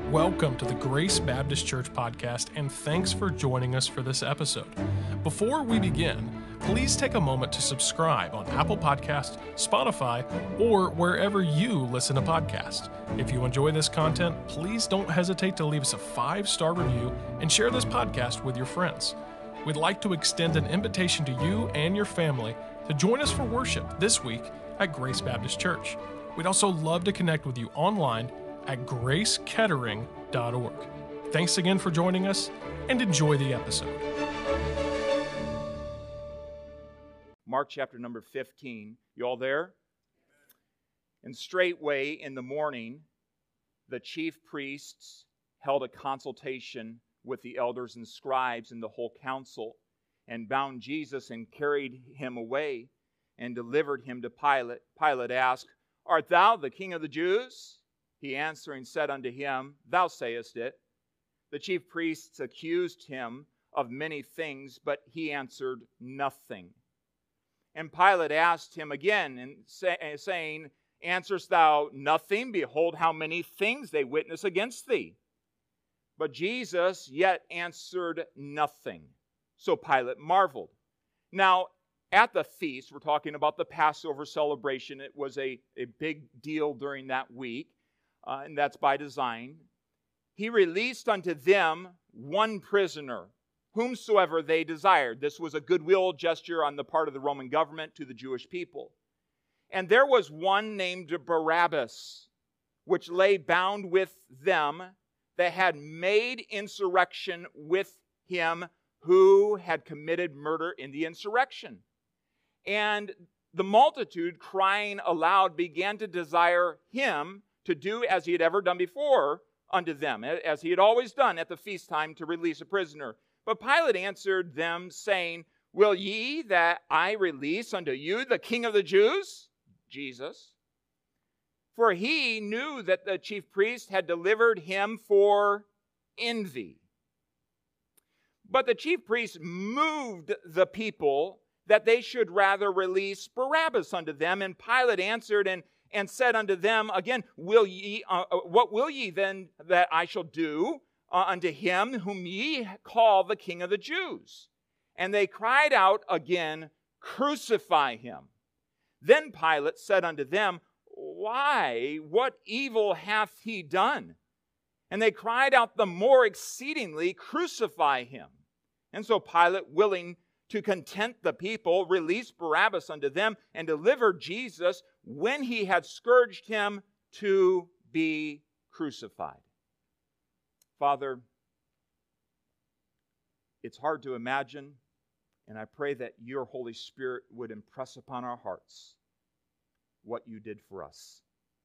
Welcome to the Grace Baptist Church podcast, and thanks for joining us for this episode. Before we begin, please take a moment to subscribe on Apple Podcasts, Spotify, or wherever you listen to podcasts. If you enjoy this content, please don't hesitate to leave us a 5-star review and share this podcast with your friends. We'd like to extend an invitation to you and your family to join us for worship this week at Grace Baptist Church. We'd also love to connect with you online at gracekettering.org. Thanks again for joining us, and enjoy the episode. Mark chapter number 15. You all there? And straightway in the morning, the chief priests held a consultation with the elders and scribes and the whole council, and bound Jesus and carried him away and delivered him to Pilate. Pilate asked, "Art thou the king of the Jews?" He answering said unto him, "Thou sayest it." The chief priests accused him of many things, but he answered nothing. And Pilate asked him again, and saying, "Answerest thou nothing? Behold, how many things they witness against thee." But Jesus yet answered nothing. So Pilate marveled. Now, at the feast, we're talking about the Passover celebration. It was a big deal during that week. And that's by design. He released unto them one prisoner, whomsoever they desired. This was a goodwill gesture on the part of the Roman government to the Jewish people. And there was one named Barabbas, which lay bound with them that had made insurrection with him who had committed murder in the insurrection. And the multitude, crying aloud, began to desire him to do as he had ever done before unto them, as he had always done at the feast time to release a prisoner. But Pilate answered them, saying, "Will ye that I release unto you the King of the Jews?" Jesus. For he knew that the chief priest had delivered him for envy. But the chief priest moved the people that they should rather release Barabbas unto them. And Pilate answered and said unto them again, "What will ye then that I shall do unto him whom ye call the King of the Jews?" And they cried out again, "Crucify him." Then Pilate said unto them, "Why, what evil hath he done?" And they cried out the more exceedingly, "Crucify him." And so Pilate, willing to content the people, released Barabbas unto them, and delivered Jesus, when he had scourged him, to be crucified. Father, it's hard to imagine, and I pray that your Holy Spirit would impress upon our hearts what you did for us.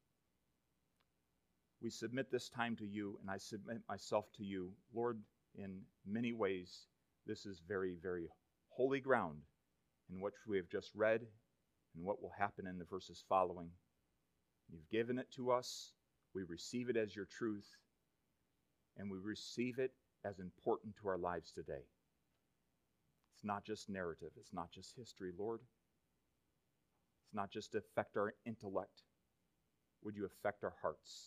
We submit this time to you, and I submit myself to you. Lord, in many ways, this is very, very holy ground in which we have just read and what will happen in the verses following. You've given it to us. We receive it as your truth, and we receive it as important to our lives today. It's not just narrative. It's not just history, Lord. It's not just to affect our intellect. Would you affect our hearts?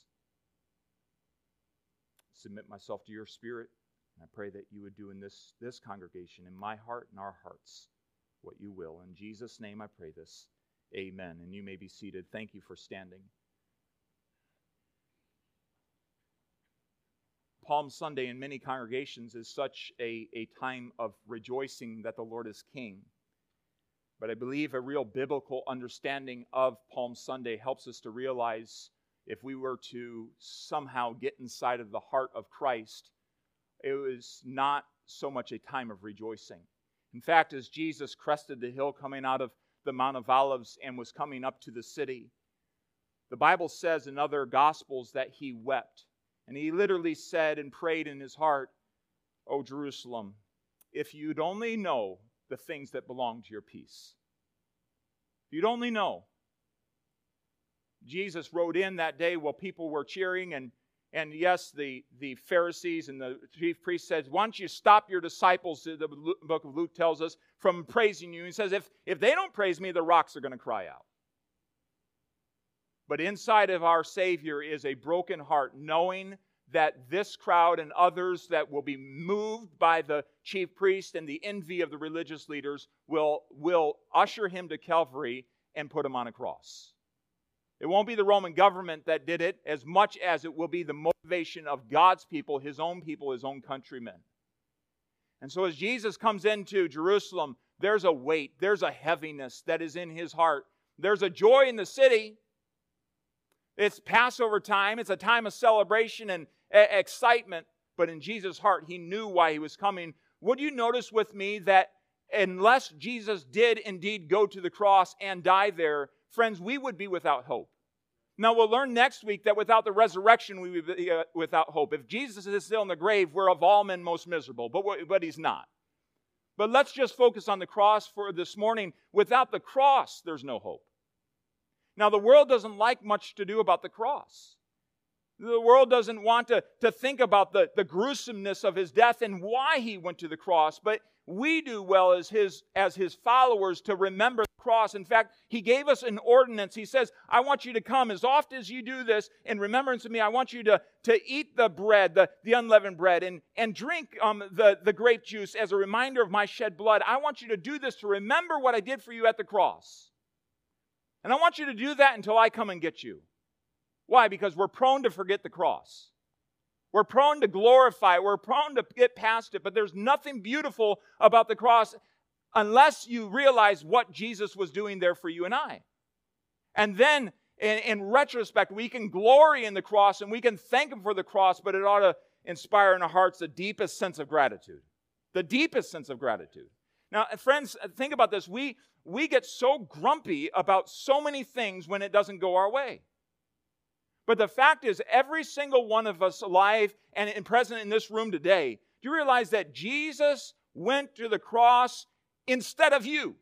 Submit myself to your Spirit. And I pray that you would do in this congregation, in my heart and our hearts, what you will. In Jesus' name I pray this. Amen. And you may be seated. Thank you for standing. Palm Sunday in many congregations is such a time of rejoicing that the Lord is King. But I believe a real biblical understanding of Palm Sunday helps us to realize, if we were to somehow get inside of the heart of Christ, it was not so much a time of rejoicing. In fact, as Jesus crested the hill coming out of the Mount of Olives and was coming up to the city, the Bible says in other Gospels that he wept. And he literally said and prayed in his heart, "O Jerusalem, if you'd only know the things that belong to your peace. If you'd only know." Jesus rode in that day while people were cheering, and yes, the Pharisees and the chief priests said, "Why don't you stop your disciples," the book of Luke tells us, "from praising you?" He says, if they don't praise me, the rocks are going to cry out. But inside of our Savior is a broken heart, knowing that this crowd and others that will be moved by the chief priest and the envy of the religious leaders will usher him to Calvary and put him on a cross. It won't be the Roman government that did it as much as it will be the motivation of God's people, His own countrymen. And so as Jesus comes into Jerusalem, there's a weight, there's a heaviness that is in His heart. There's a joy in the city. It's Passover time. It's a time of celebration and excitement. But in Jesus' heart, He knew why He was coming. Would you notice with me that unless Jesus did indeed go to the cross and die there, friends, we would be without hope. Now, we'll learn next week that without the resurrection, we would be without hope. If Jesus is still in the grave, we're of all men most miserable. But He's not. But let's just focus on the cross for this morning. Without the cross, there's no hope. Now, the world doesn't like much to do about the cross. The world doesn't want to think about the gruesomeness of His death and why He went to the cross. But we do well as His followers to remember the cross. In fact, He gave us an ordinance. He says, I want you to come as often as you do this in remembrance of me. I want you to eat the bread, the unleavened bread, and drink the grape juice as a reminder of my shed blood. I want you to do this to remember what I did for you at the cross. And I want you to do that until I come and get you. Why? Because we're prone to forget the cross. We're prone to glorify it. We're prone to get past it. But there's nothing beautiful about the cross unless you realize what Jesus was doing there for you and I. And then, in retrospect, we can glory in the cross and we can thank Him for the cross, but it ought to inspire in our hearts the deepest sense of gratitude. The deepest sense of gratitude. Now, friends, think about this. We get so grumpy about so many things when it doesn't go our way. But the fact is, every single one of us alive and present in this room today, do you realize that Jesus went to the cross instead of you?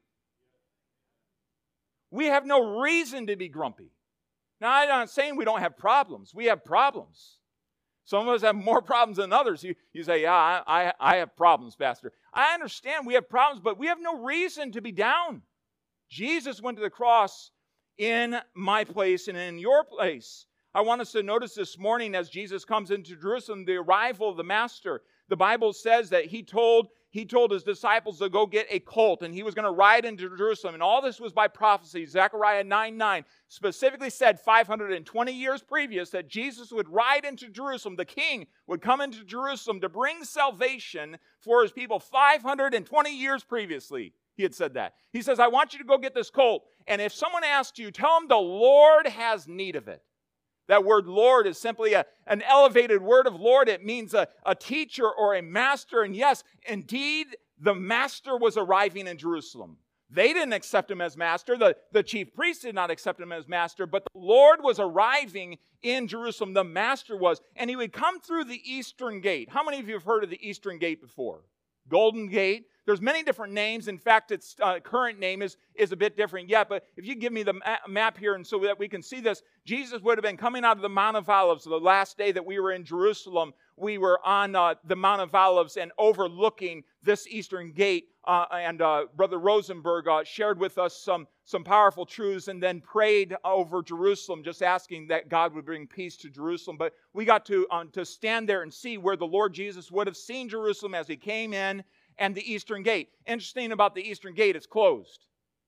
We have no reason to be grumpy. Now, I'm not saying we don't have problems. We have problems. Some of us have more problems than others. You say, yeah, I have problems, Pastor. I understand we have problems, but we have no reason to be down. Jesus went to the cross in my place and in your place. I want us to notice this morning as Jesus comes into Jerusalem, the arrival of the Master. The Bible says that He told His disciples to go get a colt, and He was going to ride into Jerusalem. And all this was by prophecy. Zechariah 9:9 specifically said 520 years previous that Jesus would ride into Jerusalem. The King would come into Jerusalem to bring salvation for His people 520 years previously. He had said that. He says, I want you to go get this colt. And if someone asks you, tell them the Lord has need of it. That word Lord is simply an elevated word of Lord. It means a teacher or a master. And yes, indeed, the master was arriving in Jerusalem. They didn't accept Him as master. The chief priest did not accept Him as master. But the Lord was arriving in Jerusalem. The master was. And He would come through the Eastern Gate. How many of you have heard of the Eastern Gate before? Golden Gate. There's many different names. In fact, its current name is a bit different yet. But if you give me the map here and so that we can see this, Jesus would have been coming out of the Mount of Olives. The last day that we were in Jerusalem, we were on the Mount of Olives and overlooking this Eastern Gate. And Brother Rosenberg shared with us some powerful truths and then prayed over Jerusalem, just asking that God would bring peace to Jerusalem. But we got to stand there and see where the Lord Jesus would have seen Jerusalem as He came in, and the Eastern Gate. Interesting about the Eastern Gate, it's closed.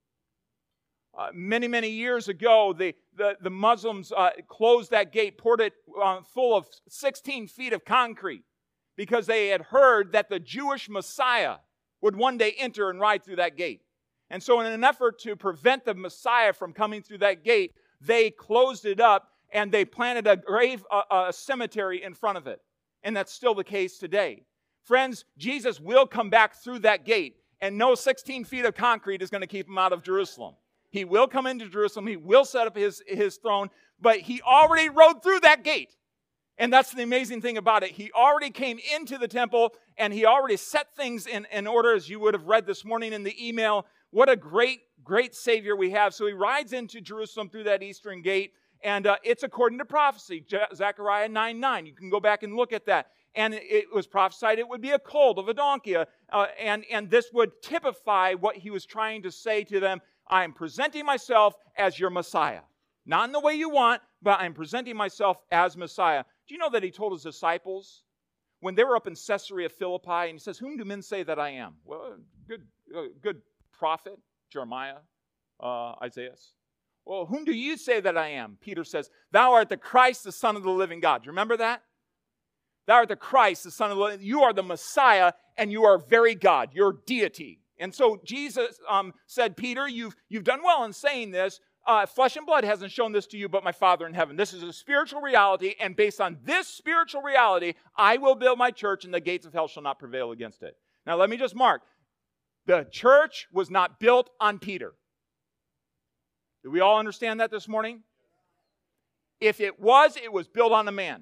Many, many years ago, the Muslims closed that gate, poured it full of 16 feet of concrete, because they had heard that the Jewish Messiah would one day enter and ride through that gate. And so in an effort to prevent the Messiah from coming through that gate, they closed it up and they planted a cemetery in front of it. And that's still the case today. Friends, Jesus will come back through that gate, and no 16 feet of concrete is going to keep Him out of Jerusalem. He will come into Jerusalem. He will set up his throne, but He already rode through that gate. And that's the amazing thing about it. He already came into the temple, and He already set things in order, as you would have read this morning in the email. What a great, great Savior we have. So He rides into Jerusalem through that Eastern Gate, and it's according to prophecy, Zechariah 9:9. You can go back and look at that. And it was prophesied it would be a colt of a donkey. And this would typify what He was trying to say to them. I am presenting myself as your Messiah. Not in the way you want, but I'm presenting myself as Messiah. Do you know that he told his disciples when they were up in Caesarea Philippi, and he says, whom do men say that I am? Well, good prophet, Jeremiah, Isaiah. Well, whom do you say that I am? Peter says, thou art the Christ, the Son of the living God. Do you remember that? Thou art the Christ, the Son of the living God. You are the Messiah, and you are very God. You're deity. And so Jesus said, Peter, you've done well in saying this. Flesh and blood hasn't shown this to you, but my Father in heaven. This is a spiritual reality, and based on this spiritual reality, I will build my church, and the gates of hell shall not prevail against it. Now, let me just mark. The church was not built on Peter. Do we all understand that this morning? If it was built on a man.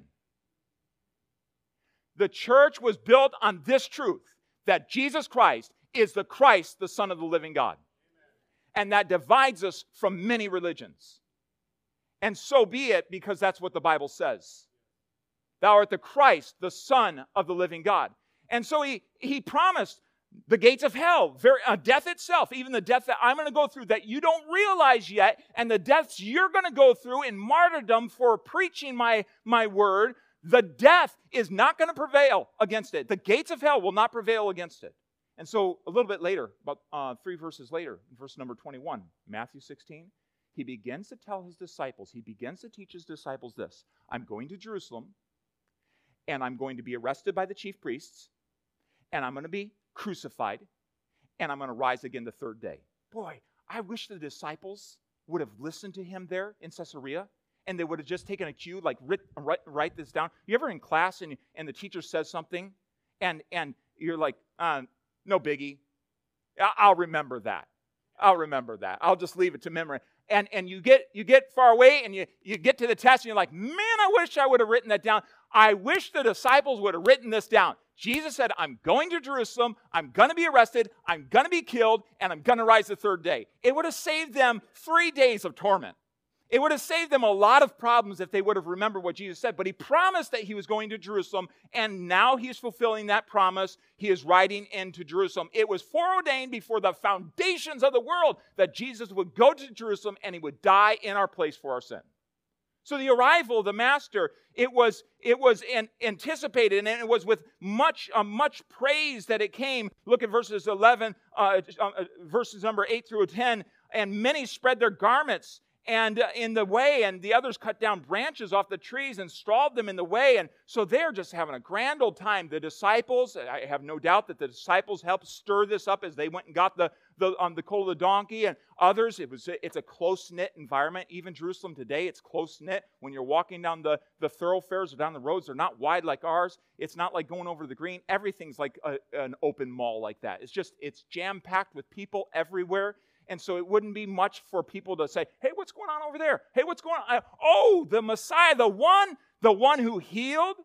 The church was built on this truth, that Jesus Christ is the Christ, the Son of the living God. And that divides us from many religions. And so be it, because that's what the Bible says. Thou art the Christ, the Son of the living God. And so he promised the gates of hell, death itself, even the death that I'm going to go through that you don't realize yet, and the deaths you're going to go through in martyrdom for preaching my word, the death is not going to prevail against it. The gates of hell will not prevail against it. And so a little bit later, about 3 verses later, verse number 21, Matthew 16, he begins to tell his disciples, he begins to teach his disciples this: I'm going to Jerusalem, and I'm going to be arrested by the chief priests, and I'm going to be crucified, and I'm going to rise again the third day. Boy, I wish the disciples would have listened to him there in Caesarea, and they would have just taken a cue, like write this down. You ever in class and the teacher says something, and you're like, no biggie. I'll remember that. I'll just leave it to memory. And you get far away, and you get to the test, and you're like, man, I wish I would have written that down. I wish the disciples would have written this down. Jesus said, I'm going to Jerusalem, I'm going to be arrested, I'm going to be killed, and I'm going to rise the third day. It would have saved them 3 days of torment. It would have saved them a lot of problems if they would have remembered what Jesus said. But he promised that he was going to Jerusalem, and now he's fulfilling that promise. He is riding into Jerusalem. It was foreordained before the foundations of the world that Jesus would go to Jerusalem and he would die in our place for our sin. So the arrival of the Master, it was anticipated, and it was with much praise that it came. Look at verses verses number 8 through 10. And many spread their garments and in the way, and the others cut down branches off the trees and strawed them in the way. And so they're just having a grand old time. The disciples, I have no doubt that the disciples helped stir this up as they went and got the colt of the donkey, and others. It's a close-knit environment. Even Jerusalem today, it's close-knit. When you're walking down the thoroughfares or down the roads, they're not wide like ours. It's not like going over the green. Everything's like an open mall like that. It's jam-packed with people everywhere. And so it wouldn't be much for people to say, hey, what's going on over there? Hey, what's going on? Oh, the Messiah, the one who healed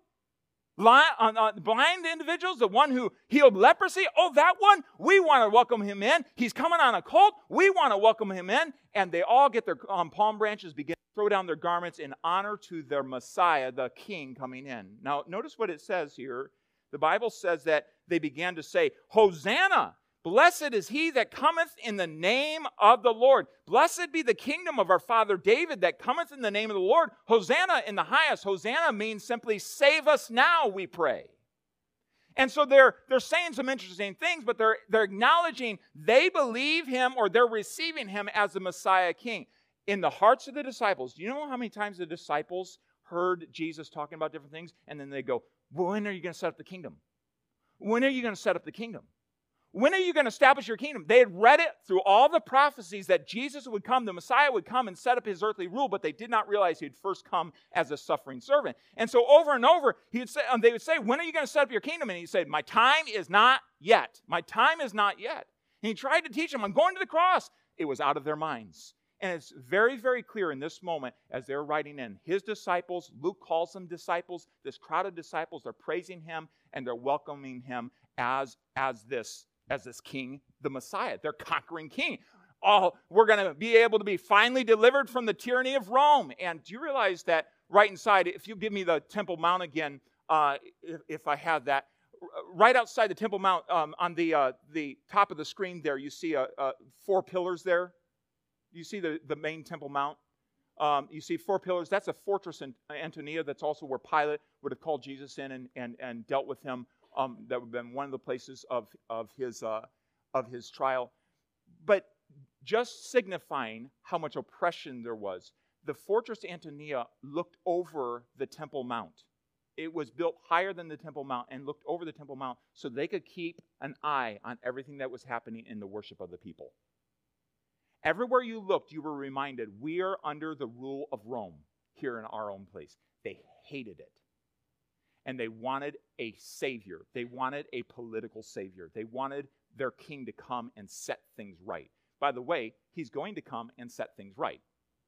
blind individuals, the one who healed leprosy. Oh, that one, we want to welcome him in. He's coming on a colt. We want to welcome him in. And they all get their palm branches, begin to throw down their garments in honor to their Messiah, the King coming in. Now, notice what it says here. The Bible says that they began to say, Hosanna! Blessed is he that cometh in the name of the Lord. Blessed be the kingdom of our father David that cometh in the name of the Lord. Hosanna in the highest. Hosanna means simply, save us now, we pray. And so they're saying some interesting things, but they're acknowledging they believe him, or they're receiving him as the Messiah King. In the hearts of the disciples, do you know how many times the disciples heard Jesus talking about different things, and then they go, well, when are you going to set up the kingdom? When are you going to set up the kingdom? When are you going to establish your kingdom? They had read it through all the prophecies that Jesus would come, the Messiah would come and set up his earthly rule, but they did not realize he'd first come as a suffering servant. And so over and over, they would say, when are you going to set up your kingdom? And he said, my time is not yet. My time is not yet. And he tried to teach them, I'm going to the cross. It was out of their minds. And it's very, very clear in this moment as they're writing in. His disciples, Luke calls them disciples, this crowd of disciples, they're praising him and they're welcoming him as this king, the Messiah, their conquering king. Oh, we're going to be able to be finally delivered from the tyranny of Rome. And do you realize that right inside, if you give me the Temple Mount again, if I have that, right outside the Temple Mount, on the top of the screen there, you see 4 pillars there. You see the main Temple Mount? You see 4 pillars. That's a fortress in Antonia. That's also where Pilate would have called Jesus in and dealt with him. That would have been one of the places of his trial. But just signifying how much oppression there was, the fortress Antonia looked over the Temple Mount. It was built higher than the Temple Mount and looked over the Temple Mount so they could keep an eye on everything that was happening in the worship of the people. Everywhere you looked, you were reminded, we are under the rule of Rome here in our own place. They hated it. And they wanted a savior. They wanted a political savior. They wanted their king to come and set things right. By the way, he's going to come and set things right.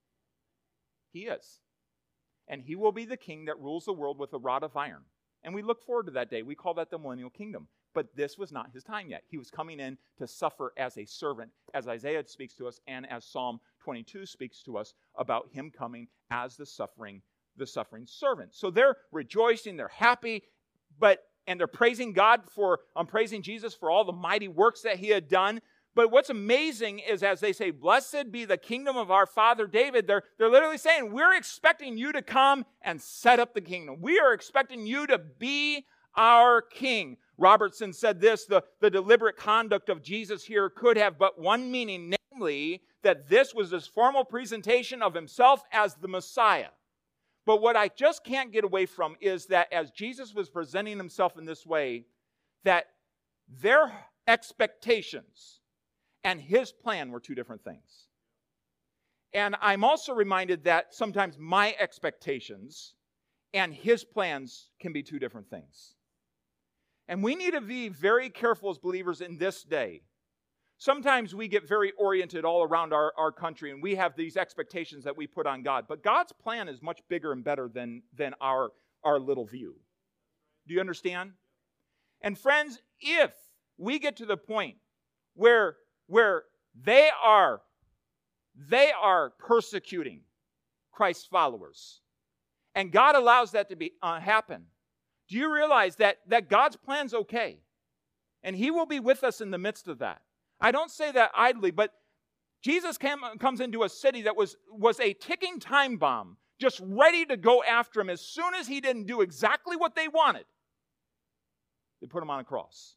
He is. And he will be the king that rules the world with a rod of iron. And we look forward to that day. We call that the millennial kingdom. But this was not his time yet. He was coming in to suffer as a servant, as Isaiah speaks to us, and as Psalm 22 speaks to us about him coming as the suffering servant. So they're rejoicing, they're happy, and they're praising God praising Jesus for all the mighty works that he had done. But what's amazing is as they say, blessed be the kingdom of our father David, they're literally saying, we're expecting you to come and set up the kingdom. We are expecting you to be our king. Robertson said this, the deliberate conduct of Jesus here could have but one meaning, namely that this was his formal presentation of himself as the Messiah. But what I just can't get away from is that as Jesus was presenting himself in this way, that their expectations and his plan were two different things. And I'm also reminded that sometimes my expectations and his plans can be two different things. And we need to be very careful as believers in this day. Sometimes we get very oriented all around our country and we have these expectations that we put on God. But God's plan is much bigger and better than our little view. Do you understand? And friends, if we get to the point where they are persecuting Christ's followers, and God allows that to happen, do you realize that God's plan's okay? And he will be with us in the midst of that. I don't say that idly, but Jesus comes into a city that was a ticking time bomb, just ready to go after him. As soon as he didn't do exactly what they wanted, they put him on a cross.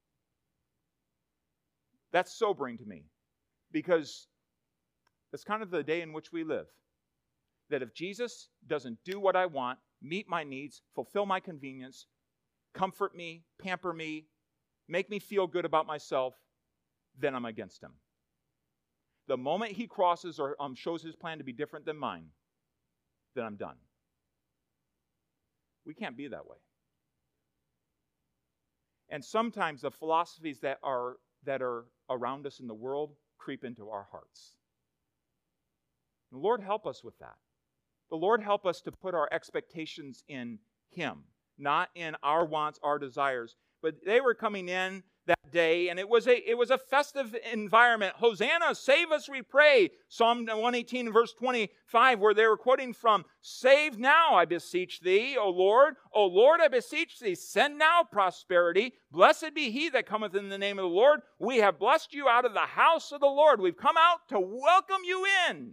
That's sobering to me, because that's kind of the day in which we live. That if Jesus doesn't do what I want, meet my needs, fulfill my convenience, comfort me, pamper me, make me feel good about myself, then I'm against him. The moment he crosses or shows his plan to be different than mine, then I'm done. We can't be that way. And sometimes the philosophies that are around us in the world creep into our hearts. The Lord help us with that. The Lord help us to put our expectations in him, not in our wants, our desires. But they were coming in that day, and it was a festive environment. Hosanna, save us, we pray. Psalm 118, verse 25, where they were quoting from, save now, I beseech thee, O Lord. O Lord, I beseech thee, send now prosperity. Blessed be he that cometh in the name of the Lord. We have blessed you out of the house of the Lord. We've come out to welcome you in.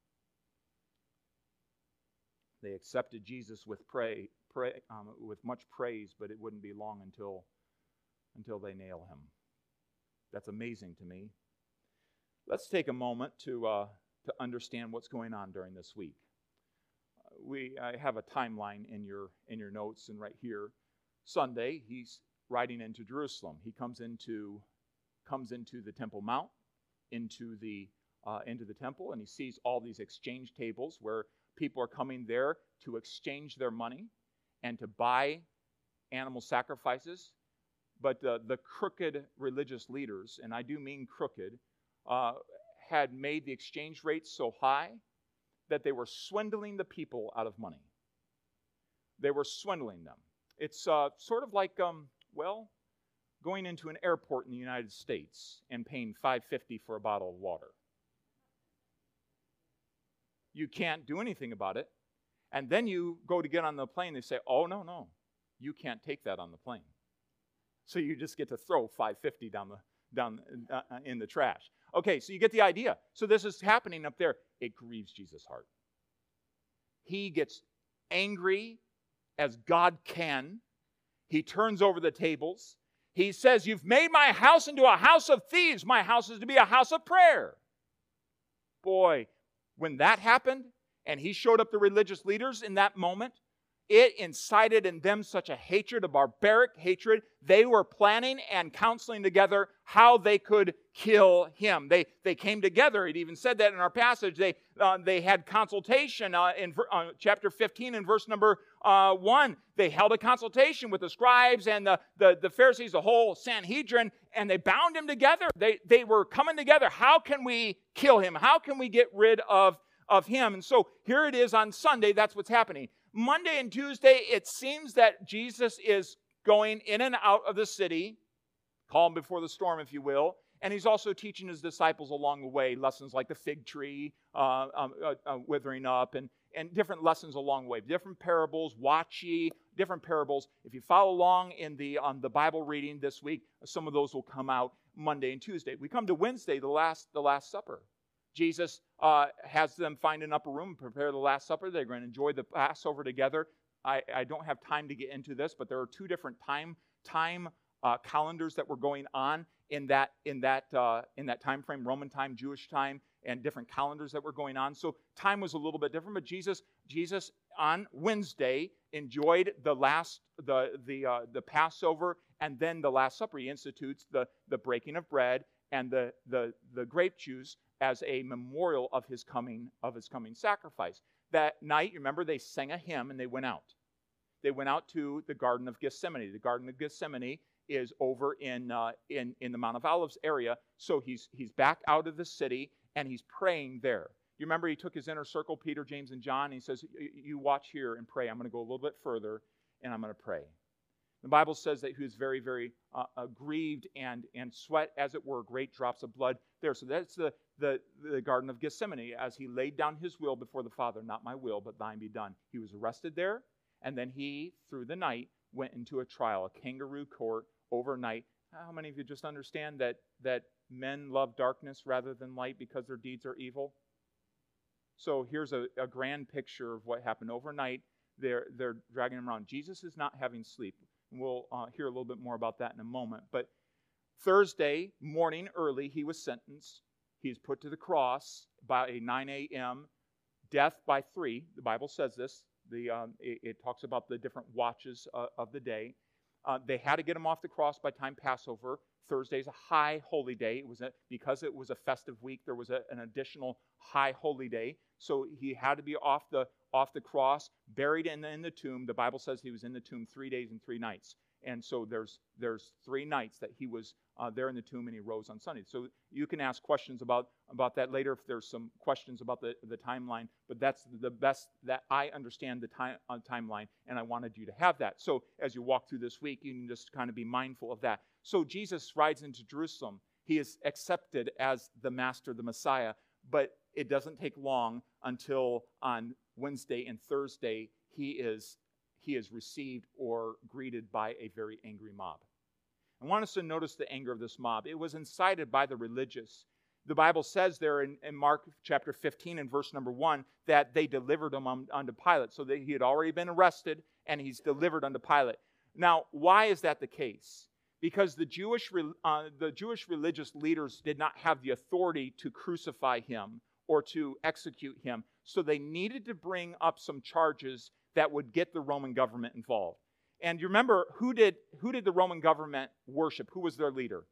They accepted Jesus with much praise, but it wouldn't be long until they nail him. That's amazing to me. Let's take a moment to understand what's going on during this week. I have a timeline in your notes, and right here, Sunday, he's riding into Jerusalem. He comes into the Temple Mount, into the temple, and he sees all these exchange tables where people are coming there to exchange their money and to buy animal sacrifices. But the crooked religious leaders, and I do mean crooked, had made the exchange rates so high that they were swindling the people out of money. They were swindling them. It's sort of like, going into an airport in the United States and paying $5.50 for a bottle of water. You can't do anything about it. And then you go to get on the plane, they say, oh, no, you can't take that on the plane. So you just get to throw $5.50 down in the trash. Okay, so you get the idea. So this is happening up there. It grieves Jesus' heart. he gets angry as God can. He turns over the tables. He says, you've made my house into a house of thieves. My house is to be a house of prayer. Boy, when that happened, and he showed up the religious leaders in that moment, it incited in them such a hatred, a barbaric hatred. They were planning and counseling together how they could kill him. They came together. It even said that in our passage. They had consultation in chapter 15 and verse number 1. They held a consultation with the scribes and the Pharisees, the whole Sanhedrin, and they bound him together. They were coming together. How can we kill him? How can we get rid of him? And so here it is on Sunday. That's what's happening. Monday and Tuesday, it seems that Jesus is going in and out of the city, calm before the storm, if you will, and he's also teaching his disciples along the way, lessons like the fig tree withering up, and different lessons along the way, different parables, watch ye, different parables. If you follow along in the Bible reading this week, some of those will come out Monday and Tuesday. We come to Wednesday, the Last Supper. Jesus has them find an upper room and prepare the Last Supper. They're going to enjoy the Passover together. I don't have time to get into this, but there are two different time calendars that were going on in that time frame: Roman time, Jewish time, and different calendars that were going on. So time was a little bit different. But Jesus on Wednesday enjoyed the Passover and then the Last Supper. He institutes the breaking of bread and the grape juice as a memorial of his coming sacrifice. That night, you remember, they sang a hymn and they went out. They went out to the Garden of Gethsemane. The Garden of Gethsemane is over in the Mount of Olives area. So he's back out of the city and he's praying there. You remember he took his inner circle, Peter, James, and John, and he says, you watch here and pray. I'm going to go a little bit further and I'm going to pray. The Bible says that he was very, very grieved and sweat, as it were, great drops of blood there. So that's the Garden of Gethsemane, as he laid down his will before the Father. Not my will, but thine be done. He was arrested there, and then he, through the night, went into a trial, a kangaroo court overnight. How many of you just understand that men love darkness rather than light because their deeds are evil? So here's a grand picture of what happened overnight. They're dragging him around. Jesus is not having sleep. We'll hear a little bit more about that in a moment. But Thursday morning early, he was sentenced. He's put to the cross by 9 a.m., death by 3. The Bible says this. It talks about the different watches of the day. They had to get him off the cross by time Passover. Thursday's a high holy day. Because it was a festive week, there was an additional high holy day. So he had to be off the cross, buried in the tomb. The Bible says he was in the tomb 3 days and 3 nights. And so there's 3 nights that he was there in the tomb, and he rose on Sunday. So you can ask questions about that later if there's some questions about the timeline. But that's the best that I understand the timeline, and I wanted you to have that. So as you walk through this week, you can just kind of be mindful of that. So Jesus rides into Jerusalem. He is accepted as the Master, the Messiah. But it doesn't take long until on Wednesday and Thursday he is received or greeted by a very angry mob. I want us to notice the anger of this mob. It was incited by the religious. The Bible says there in Mark chapter 15 and verse number 1 that they delivered him unto Pilate. So that he had already been arrested and he's delivered unto Pilate. Now, why is that the case? Because the Jewish religious leaders did not have the authority to crucify him or to execute him. So they needed to bring up some charges that would get the Roman government involved. And you remember, who did the Roman government worship? Who was their leader?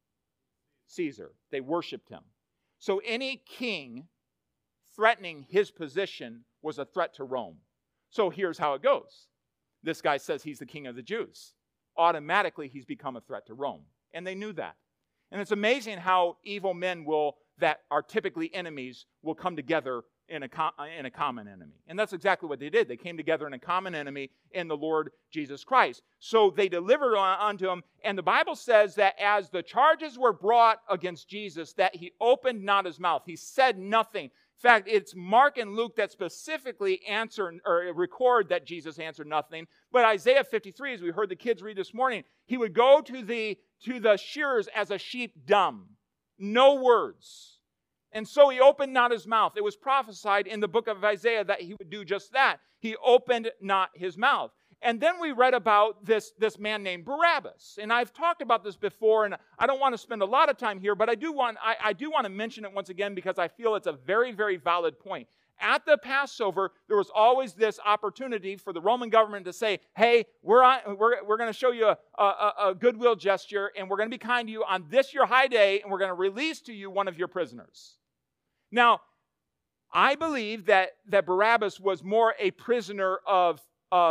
Caesar. They worshiped him. So any king threatening his position was a threat to Rome. So here's how it goes. This guy says he's the king of the Jews. Automatically, he's become a threat to Rome. And they knew that. And it's amazing how evil men that are typically enemies will come together in a common enemy. And that's exactly what they did. They came together in a common enemy in the Lord Jesus Christ. So they delivered unto him. And the Bible says that as the charges were brought against Jesus, that he opened not his mouth. He said nothing. In fact, it's Mark and Luke that specifically record that Jesus answered nothing. But Isaiah 53, as we heard the kids read this morning, he would go to the shearers as a sheep dumb. No words. And so he opened not his mouth. It was prophesied in the book of Isaiah that he would do just that. He opened not his mouth. And then we read about this man named Barabbas. And I've talked about this before, and I don't want to spend a lot of time here, but I do want to mention it once again because I feel it's a very, very valid point. At the Passover, there was always this opportunity for the Roman government to say, hey, we're going to show you a goodwill gesture, and we're going to be kind to you on this your high day, and we're going to release to you one of your prisoners. Now, I believe that Barabbas was more a prisoner of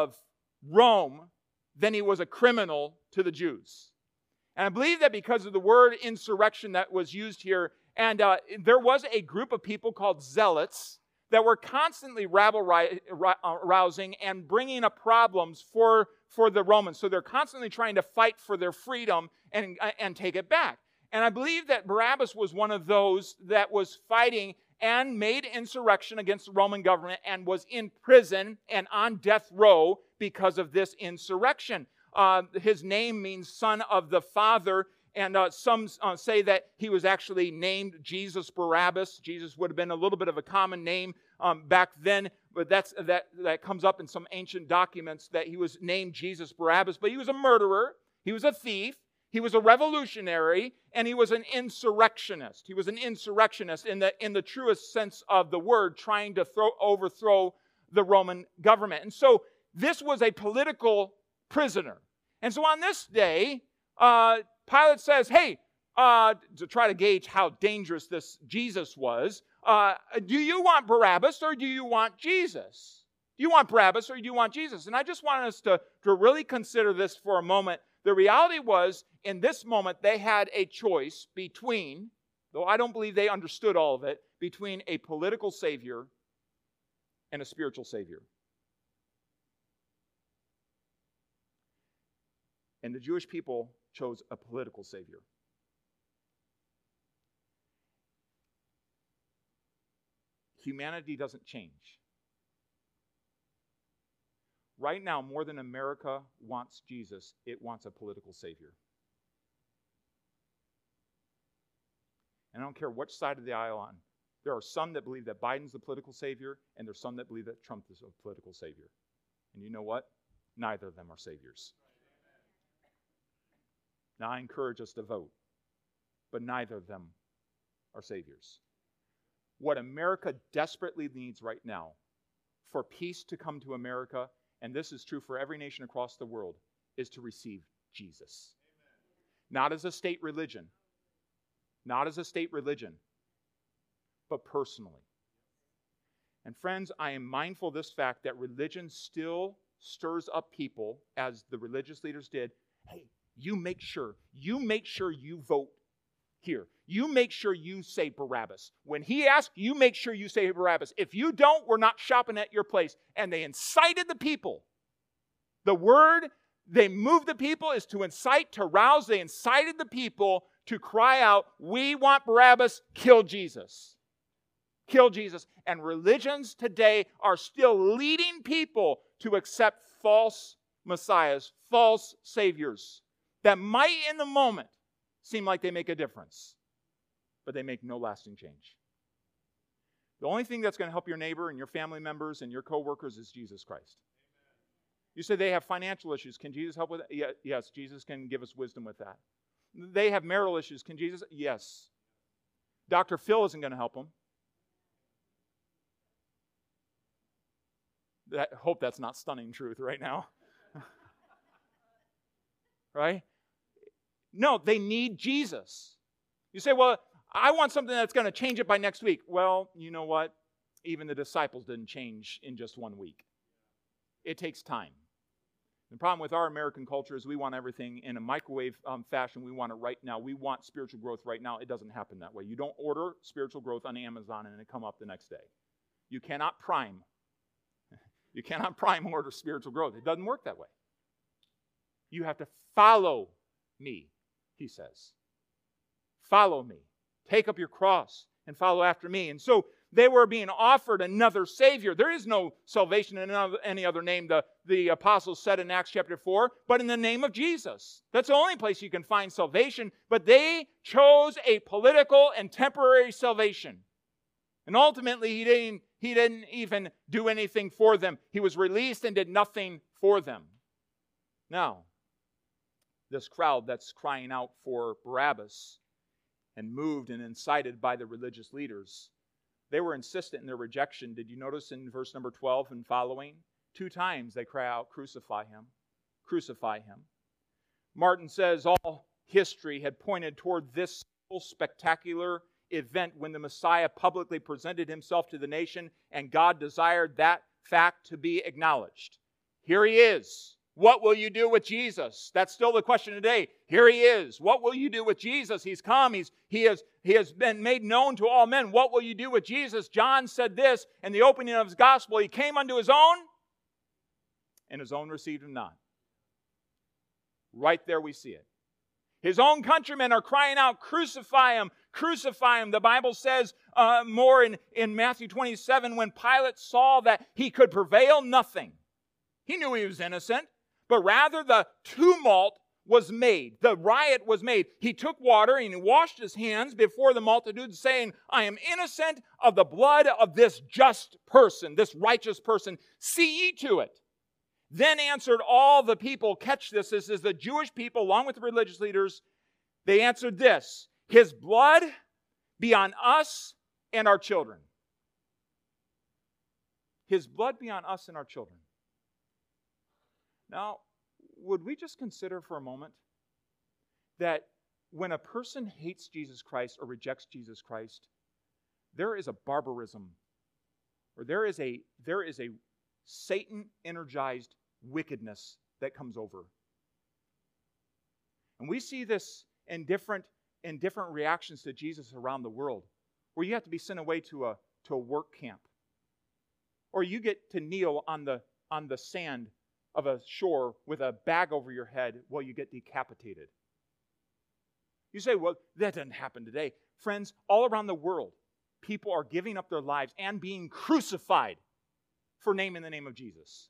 Rome than he was a criminal to the Jews. And I believe that because of the word insurrection that was used here, and there was a group of people called zealots that were constantly rabble-rousing and bringing up problems for the Romans. So they're constantly trying to fight for their freedom and take it back. And I believe that Barabbas was one of those that was fighting and made insurrection against the Roman government and was in prison and on death row because of this insurrection. His name means son of the father, and some say that he was actually named Jesus Barabbas. Jesus would have been a little bit of a common name back then, but that comes up in some ancient documents that he was named Jesus Barabbas. But he was a murderer, he was a thief, he was a revolutionary, and he was an insurrectionist. He was an insurrectionist in the truest sense of the word, trying to overthrow the Roman government. And so this was a political prisoner. And so on this day, Pilate says, hey, to try to gauge how dangerous this Jesus was, do you want Barabbas or do you want Jesus? Do you want Barabbas or do you want Jesus? And I just want us to really consider this for a moment. The reality was, in this moment, they had a choice between, though I don't believe they understood all of it, between a political savior and a spiritual savior. And the Jewish people chose a political savior. Humanity doesn't change. Right now, more than America wants Jesus, it wants a political savior. And I don't care which side of the aisle on. There are some that believe that Biden's the political savior, and there's some that believe that Trump is a political savior. And you know what? Neither of them are saviors. Now, I encourage us to vote, but neither of them are saviors. What America desperately needs right now for peace to come to America, and this is true for every nation across the world, is to receive Jesus. Amen. Not as a state religion. Not as a state religion, but personally. And friends, I am mindful of this fact that religion still stirs up people, as the religious leaders did. Hey, you make sure you vote here. You make sure you say Barabbas. When he asks, you make sure you say Barabbas. If you don't, we're not shopping at your place. And they incited the people. The word they moved the people is to incite, to rouse. They incited the people to cry out, we want Barabbas, kill Jesus. Kill Jesus. And religions today are still leading people to accept false messiahs, false saviors that might in the moment seem like they make a difference, but they make no lasting change. The only thing that's going to help your neighbor and your family members and your co-workers is Jesus Christ. You say they have financial issues. Can Jesus help with that? Yes, Jesus can give us wisdom with that. They have marital issues. Can Jesus? Yes. Dr. Phil isn't going to help them. I hope that's not stunning truth right now. Right? No, they need Jesus. You say, well, I want something that's going to change it by next week. Well, you know what? Even the disciples didn't change in just 1 week. It takes time. The problem with our American culture is we want everything in a microwave fashion. We want it right now. We want spiritual growth right now. It doesn't happen that way. You don't order spiritual growth on Amazon and it come up the next day. You cannot prime. You cannot prime order spiritual growth. It doesn't work that way. You have to follow me, he says. Follow me. Take up your cross and follow after me. And so they were being offered another Savior. There is no salvation in any other name, the apostles said in Acts chapter 4, but in the name of Jesus. That's the only place you can find salvation. But they chose a political and temporary salvation. And ultimately, he didn't even do anything for them. He was released and did nothing for them. Now, this crowd that's crying out for Barabbas and moved and incited by the religious leaders, they were insistent in their rejection. Did you notice in verse number 12 and following? 2 times they cry out, crucify him, crucify him. Martin says all history had pointed toward this spectacular event when the Messiah publicly presented himself to the nation, and God desired that fact to be acknowledged. Here he is. What will you do with Jesus? That's still the question today. Here he is. What will you do with Jesus? He's come. He has been made known to all men. What will you do with Jesus? John said this in the opening of his gospel. He came unto his own, and his own received him not. Right there we see it. His own countrymen are crying out, crucify him, crucify him. The Bible says more in Matthew 27, when Pilate saw that he could prevail nothing. He knew he was innocent, but rather the tumult was made. The riot was made. He took water and he washed his hands before the multitude, saying, I am innocent of the blood of this just person, this righteous person. See ye to it. Then answered all the people, catch this is the Jewish people along with the religious leaders. They answered this, his blood be on us and our children. His blood be on us and our children. Now, would we just consider for a moment that when a person hates Jesus Christ or rejects Jesus Christ, there is a barbarism, or there is a Satan-energized wickedness that comes over. And we see this in different reactions to Jesus around the world, where you have to be sent away to a work camp, or you get to kneel on the sand of a shore with a bag over your head while you get decapitated. You say, well, that doesn't happen today. Friends, all around the world, people are giving up their lives and being crucified for naming the name of Jesus.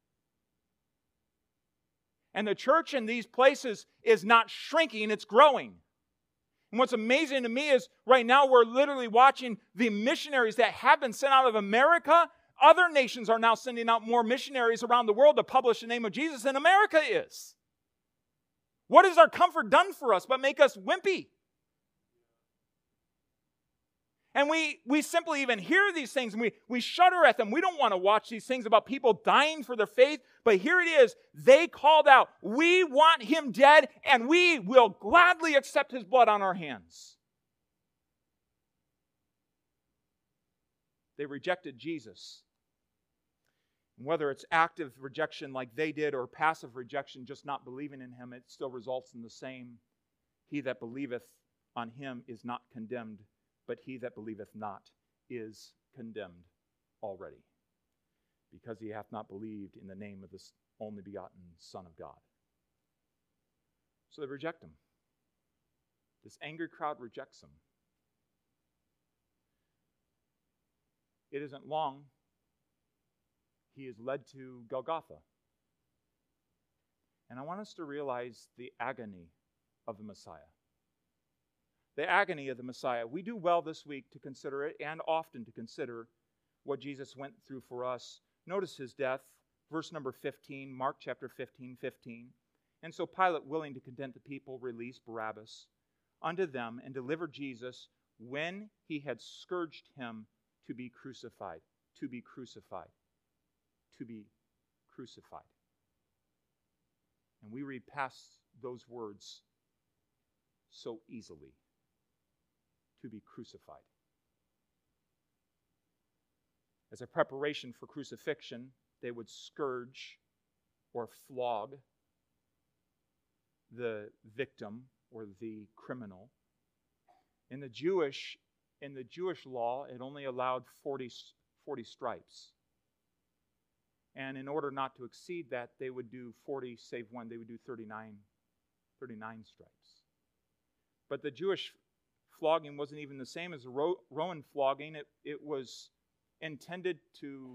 And the church in these places is not shrinking, it's growing. And what's amazing to me is right now we're literally watching the missionaries that have been sent out of America. Other nations are now sending out more missionaries around the world to publish the name of Jesus than America is. What has our comfort done for us but make us wimpy? And we simply even hear these things and we shudder at them. We don't want to watch these things about people dying for their faith. But here it is. They called out, we want him dead and we will gladly accept his blood on our hands. They rejected Jesus. And whether it's active rejection like they did or passive rejection, just not believing in him, it still results in the same. He that believeth on him is not condemned, but he that believeth not is condemned already, because he hath not believed in the name of the only begotten Son of God. So they reject him. This angry crowd rejects him. It isn't long. He is led to Golgotha. And I want us to realize the agony of the Messiah. The agony of the Messiah. We do well this week to consider it, and often to consider what Jesus went through for us. Notice his death, verse number 15, Mark chapter 15:15. And so Pilate, willing to content the people, released Barabbas unto them and delivered Jesus when he had scourged him to be crucified, to be crucified, to be crucified. And we read past those words so easily. To be crucified. As a preparation for crucifixion, they would scourge or flog the victim or the criminal. In the Jewish law, it only allowed 40 stripes. And in order not to exceed that, they would do 40 save one. They would do 39 stripes. But the Jewish flogging wasn't even the same as the Roman flogging. It was intended to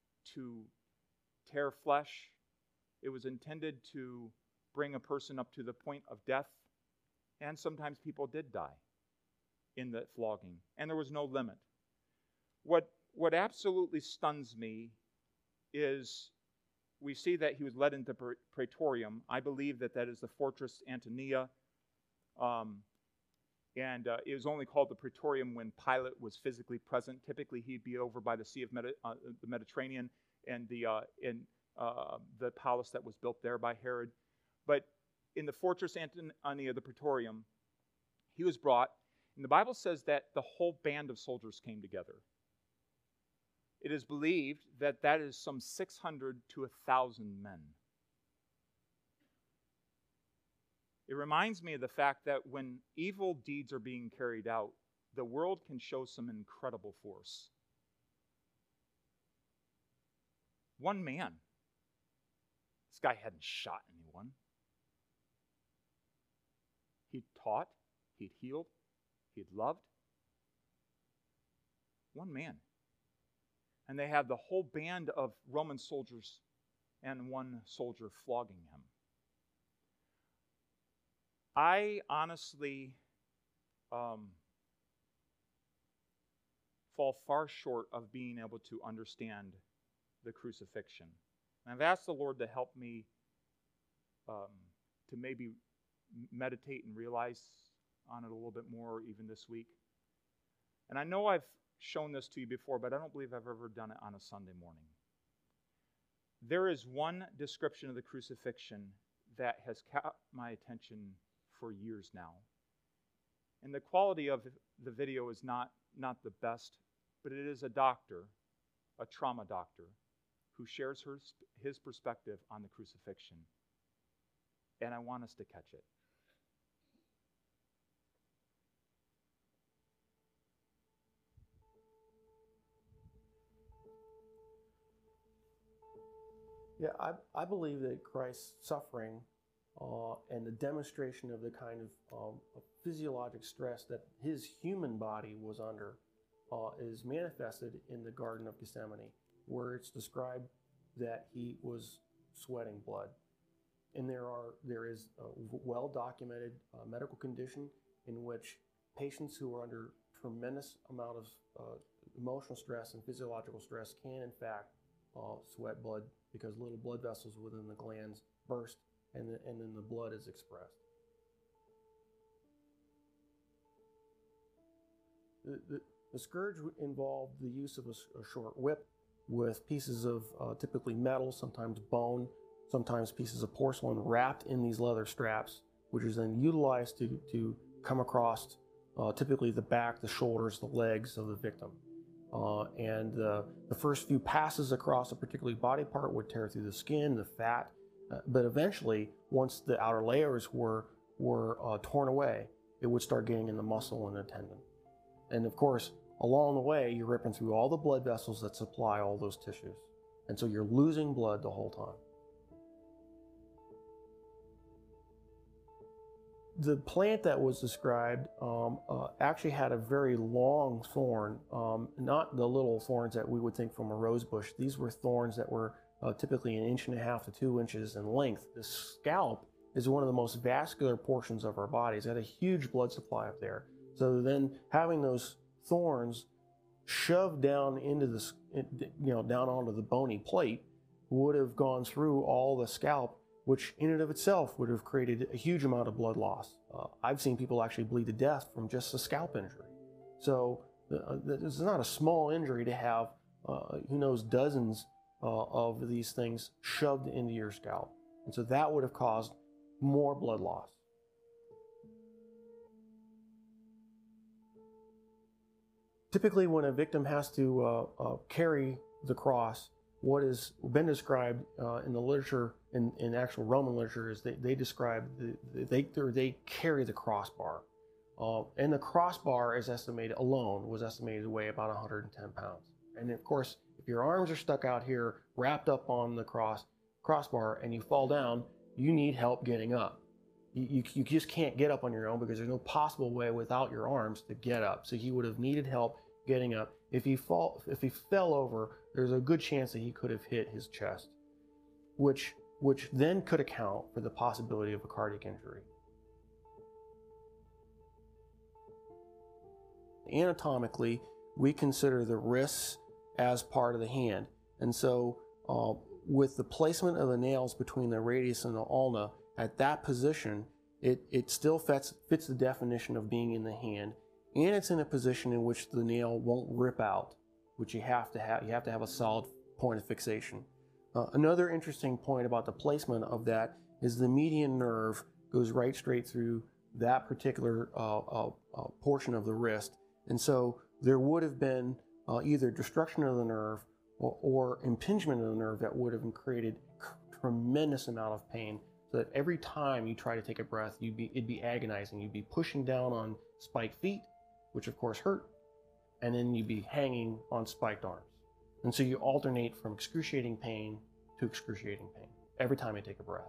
tear flesh. It was intended to bring a person up to the point of death. And sometimes people did die in the flogging. And there was no limit. What absolutely stuns me is we see that he was led into Praetorium. I believe that is the Fortress Antonia. And it was only called the Praetorium when Pilate was physically present. Typically, he'd be over by the Sea of the Mediterranean and the palace that was built there by Herod. But in the Fortress Antonia, the Praetorium, he was brought, and the Bible says that the whole band of soldiers came together. It is believed that is some 600 to 1,000 men. It reminds me of the fact that when evil deeds are being carried out, the world can show some incredible force. One man. This guy hadn't shot anyone. He'd taught, he'd healed, he'd loved. One man. And they had the whole band of Roman soldiers and one soldier flogging him. I honestly fall far short of being able to understand the crucifixion. And I've asked the Lord to help me to maybe meditate and realize on it a little bit more even this week. And I know I've shown this to you before, but I don't believe I've ever done it on a Sunday morning. There is one description of the crucifixion that has caught my attention for years now. And the quality of the video is not the best, but it is a doctor, a trauma doctor, who shares his perspective on the crucifixion. And I want us to catch it. Yeah, I believe that Christ's suffering and the demonstration of the kind of physiologic stress that his human body was under is manifested in the Garden of Gethsemane, where it's described that he was sweating blood. And there is a well-documented medical condition in which patients who are under tremendous amount of emotional stress and physiological stress can, in fact, sweat blood because little blood vessels within the glands burst and then the blood is expressed. The scourge involved the use of a short whip with pieces of typically metal, sometimes bone, sometimes pieces of porcelain wrapped in these leather straps, which is then utilized to come across typically the back, the shoulders, the legs of the victim. And the first few passes across a particular body part would tear through the skin, the fat, but eventually, once the outer layers were torn away, it would start getting in the muscle and the tendon. And of course, along the way, you're ripping through all the blood vessels that supply all those tissues. And so you're losing blood the whole time. The plant that was described actually had a very long thorn, not the little thorns that we would think from a rose bush. These were thorns that were typically 1.5 inches to 2 inches in length. The scalp is one of the most vascular portions of our bodies. It had a huge blood supply up there. So then having those thorns shoved down into the, down onto the bony plate would have gone through all the scalp, which in and of itself would have created a huge amount of blood loss. I've seen people actually bleed to death from just a scalp injury. So this is not a small injury to have, who knows, dozens of these things shoved into your scalp. And so that would have caused more blood loss. Typically, when a victim has to carry the cross, what has been described in the literature, in actual Roman literature, is they describe they carry the crossbar, and the crossbar is estimated was estimated to weigh about 110 pounds. And of course, if your arms are stuck out here, wrapped up on the crossbar, and you fall down, you need help getting up. You just can't get up on your own because there's no possible way without your arms to get up. So he would have needed help getting up. If he fell over, there's a good chance that he could have hit his chest, which then could account for the possibility of a cardiac injury. Anatomically, we consider the wrists as part of the hand. And so with the placement of the nails between the radius and the ulna, at that position, it still fits the definition of being in the hand, and it's in a position in which the nail won't rip out, which you have to have a solid point of fixation. Another interesting point about the placement of that is the median nerve goes right straight through that particular portion of the wrist, and so there would have been either destruction of the nerve or impingement of the nerve that would have created tremendous amount of pain. So that every time you try to take a breath, it'd be agonizing. You'd be pushing down on spiked feet, which of course hurt, and then you'd be hanging on spiked arms. And so you alternate from excruciating pain to excruciating pain every time you take a breath.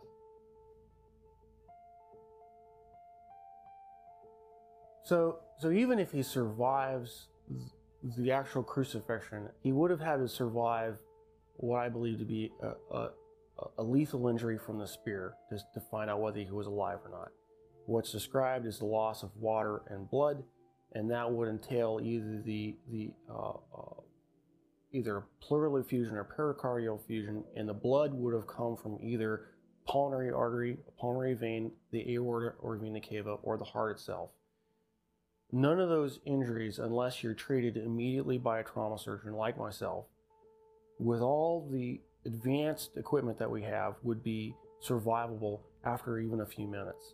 So even if he survives the actual crucifixion, he would have had to survive what I believe to be a lethal injury from the spear to find out whether he was alive or not. What's described is the loss of water and blood, and that would entail either either pleural effusion or pericardial effusion, and the blood would have come from either pulmonary artery, pulmonary vein, the aorta or vena cava, or the heart itself. None of those injuries, unless you're treated immediately by a trauma surgeon like myself, with all the advanced equipment that we have, would be survivable after even a few minutes.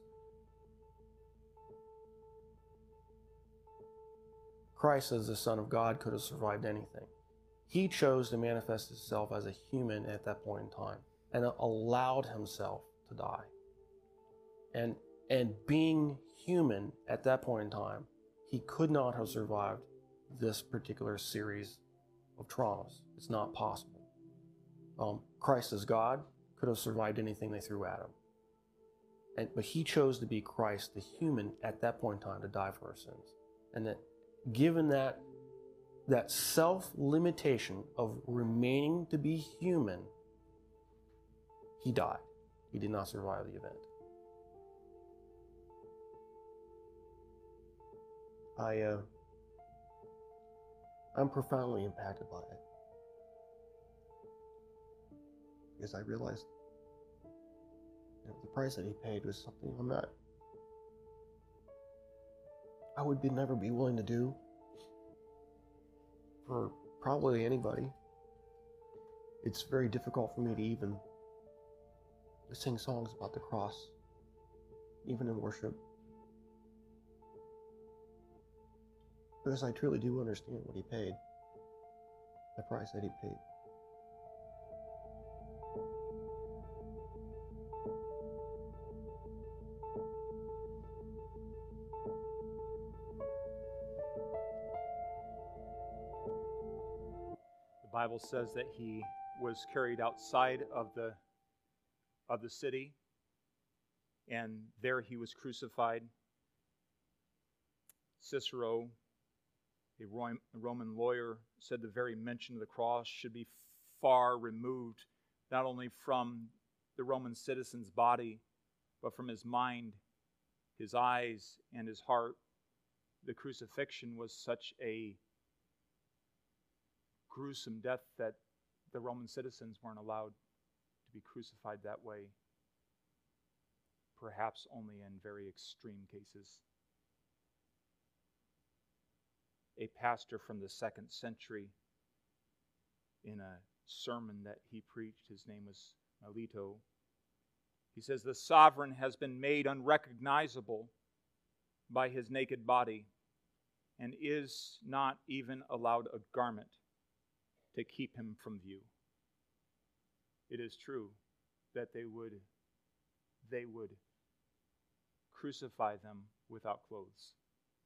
Christ, as the Son of God, could have survived anything. He chose to manifest himself as a human at that point in time and allowed himself to die. And being human at that point in time, he could not have survived this particular series of traumas. It's not possible. Christ as God could have survived anything they threw at him. But he chose to be Christ, the human, at that point in time to die for our sins. And that given that self-limitation of remaining to be human, he died. He did not survive the event. I'm profoundly impacted by it, because I realized the price that he paid was something I would never be willing to do for probably anybody. It's very difficult for me to even sing songs about the cross, even in worship, because I truly do understand what he paid, the price that he paid. The Bible says that he was carried outside of the city, and there he was crucified. Cicero, a Roman lawyer, said the very mention of the cross should be far removed, not only from the Roman citizen's body, but from his mind, his eyes, and his heart. The crucifixion was such a gruesome death that the Roman citizens weren't allowed to be crucified that way, perhaps only in very extreme cases. A pastor from the 2nd century, in a sermon that he preached, his name was Melito, he says, "The sovereign has been made unrecognizable by his naked body, and is not even allowed a garment to keep him from view." It is true that they would crucify them without clothes.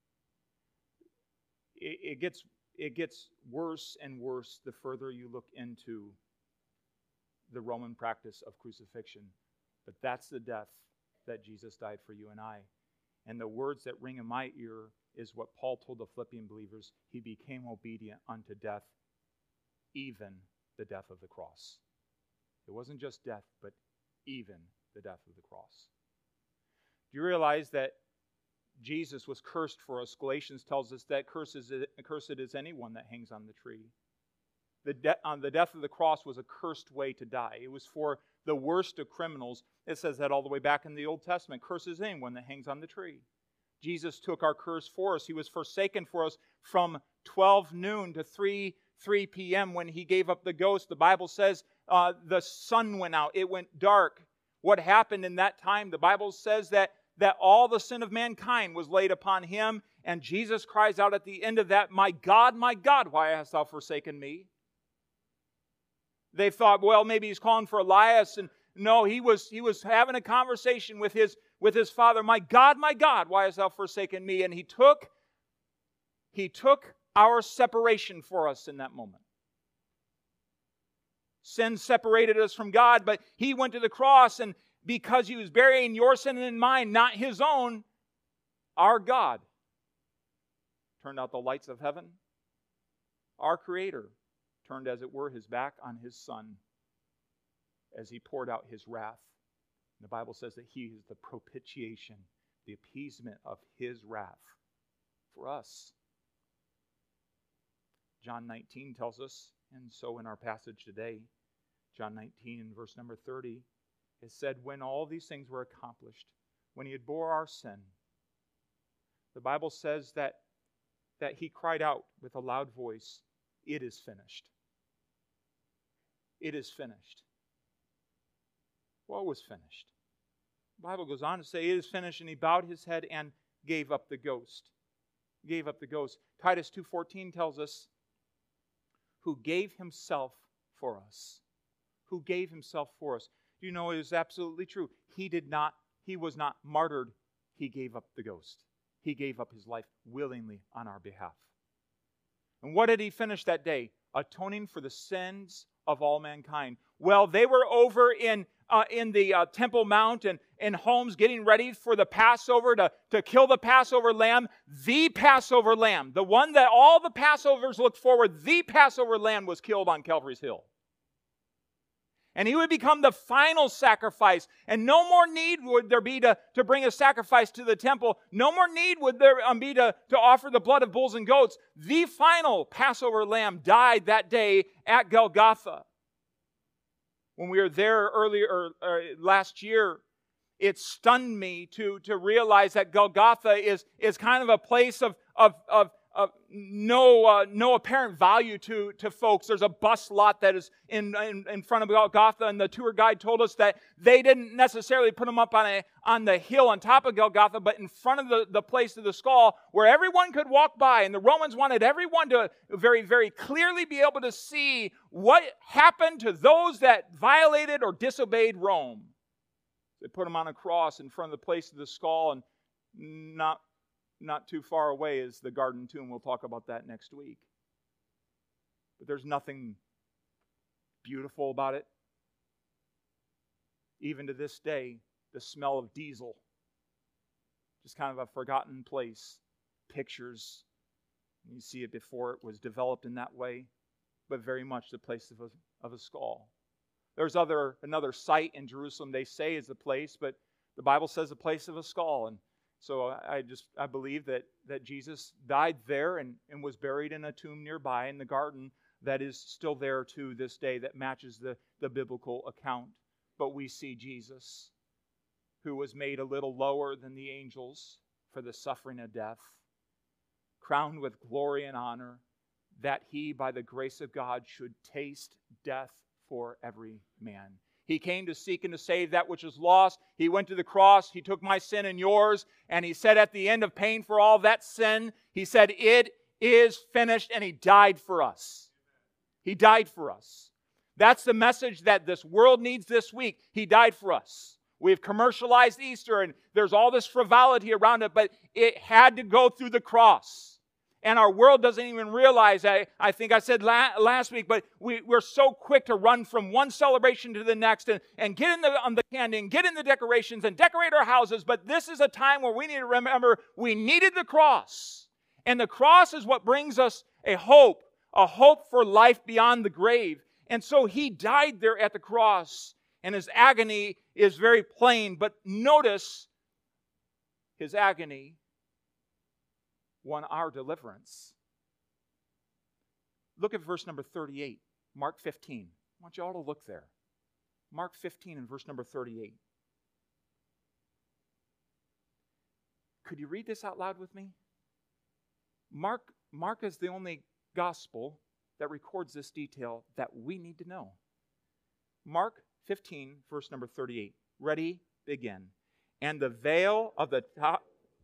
It gets worse and worse the further you look into the Roman practice of crucifixion. But that's the death that Jesus died for you and I. And the words that ring in my ear is what Paul told the Philippian believers: he became obedient unto death, even the death of the cross. It wasn't just death, but even the death of the cross. Do you realize that Jesus was cursed for us. Galatians tells us that cursed is anyone that hangs on the tree. The death of the cross was a cursed way to die. It was for the worst of criminals. It says that all the way back in the Old Testament. Cursed is anyone that hangs on the tree. Jesus took our curse for us. He was forsaken for us from 12 noon to 3 p.m. when He gave up the ghost. The Bible says the sun went out. It went dark. What happened in that time? The Bible says that all the sin of mankind was laid upon Him, and Jesus cries out at the end of that, my God, why hast thou forsaken me?" They thought, well, maybe He's calling for Elias, and no, he was having a conversation with his Father. My God, why hast thou forsaken me?" And He took our separation for us in that moment. Sin separated us from God, but He went to the cross, and because He was burying your sin and mine, not His own, our God turned out the lights of heaven. Our Creator turned, as it were, His back on His Son as He poured out His wrath. And the Bible says that He is the propitiation, the appeasement of His wrath for us. John 19 tells us, and so in our passage today, John 19 and verse number 30, it said, when all these things were accomplished, when He had bore our sin, the Bible says that He cried out with a loud voice, "It is finished." It is finished. What was finished? The Bible goes on to say, it is finished, and He bowed His head and gave up the ghost. Gave up the ghost. Titus 2:14 tells us, who gave Himself for us. Who gave Himself for us. Do you know it is absolutely true? He was not martyred. He gave up the ghost. He gave up His life willingly on our behalf. And what did He finish that day? Atoning for the sins of all mankind. Well, they were over in the Temple Mount and in homes getting ready for the Passover to kill the Passover lamb. The Passover lamb, the one that all the Passovers looked forward, the Passover lamb was killed on Calvary's Hill. And He would become the final sacrifice. And no more need would there be to bring a sacrifice to the temple. No more need would there be to offer the blood of bulls and goats. The final Passover lamb died that day at Golgotha. When we were there last year, it stunned me to realize that Golgotha is kind of a place of no apparent value to folks. There's a bus lot that is in front of Golgotha, and the tour guide told us that they didn't necessarily put them up on the hill on top of Golgotha, but in front of the place of the skull where everyone could walk by. And the Romans wanted everyone to very, very clearly be able to see what happened to those that violated or disobeyed Rome. They put them on a cross in front of the place of the skull, and not too far away is the Garden Tomb. We'll talk about that next week. But there's nothing beautiful about it. Even to this day, the smell of diesel, just kind of a forgotten place. Pictures, you see it before it was developed in that way, but very much the place of a skull. There's another site in Jerusalem they say is the place, but the Bible says the place of a skull. And so I believe that Jesus died there and was buried in a tomb nearby in the garden that is still there to this day that matches the biblical account. But we see Jesus, who was made a little lower than the angels for the suffering of death, crowned with glory and honor, that He, by the grace of God, should taste death for every man. He came to seek and to save that which was lost. He went to the cross. He took my sin and yours. And He said at the end of paying for all that sin, He said, it is finished. And He died for us. He died for us. That's the message that this world needs this week. He died for us. We've commercialized Easter and there's all this frivolity around it, but it had to go through the cross. And our world doesn't even realize, I think I said last week, but we're so quick to run from one celebration to the next and get on the candy and get in the decorations and decorate our houses. But this is a time where we need to remember we needed the cross. And the cross is what brings us a hope for life beyond the grave. And so He died there at the cross, and His agony is very plain. But notice His agony won our deliverance. Look at verse number 38, Mark 15. I want you all to look there. Mark 15 and verse number 38. Could you read this out loud with me? Mark is the only gospel that records this detail that we need to know. Mark 15, verse number 38. Ready, begin. And the veil of the top...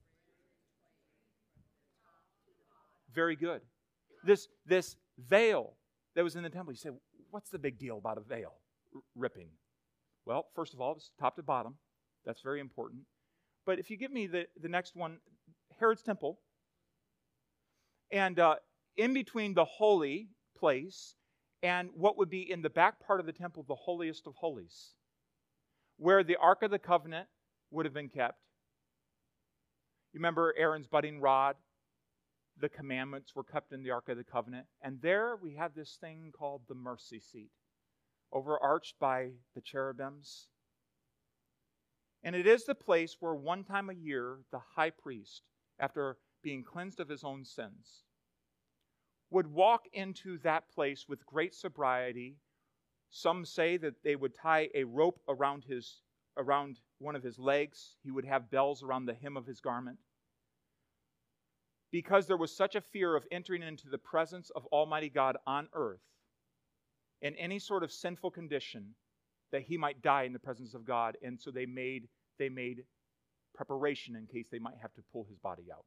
Very good. This veil that was in the temple, you say, what's the big deal about a veil ripping? Well, first of all, it's top to bottom. That's very important. But if you give me the next one, Herod's temple, and in between the holy place and what would be in the back part of the temple, the holiest of holies, where the Ark of the Covenant would have been kept. You remember Aaron's budding rod? The commandments were kept in the Ark of the Covenant. And there we have this thing called the mercy seat, overarched by the cherubims. And it is the place where one time a year, the high priest, after being cleansed of his own sins, would walk into that place with great sobriety. Some say that they would tie a rope around one of his legs. He would have bells around the hem of his garment. Because there was such a fear of entering into the presence of Almighty God on earth in any sort of sinful condition that he might die in the presence of God. And so they made preparation in case they might have to pull his body out.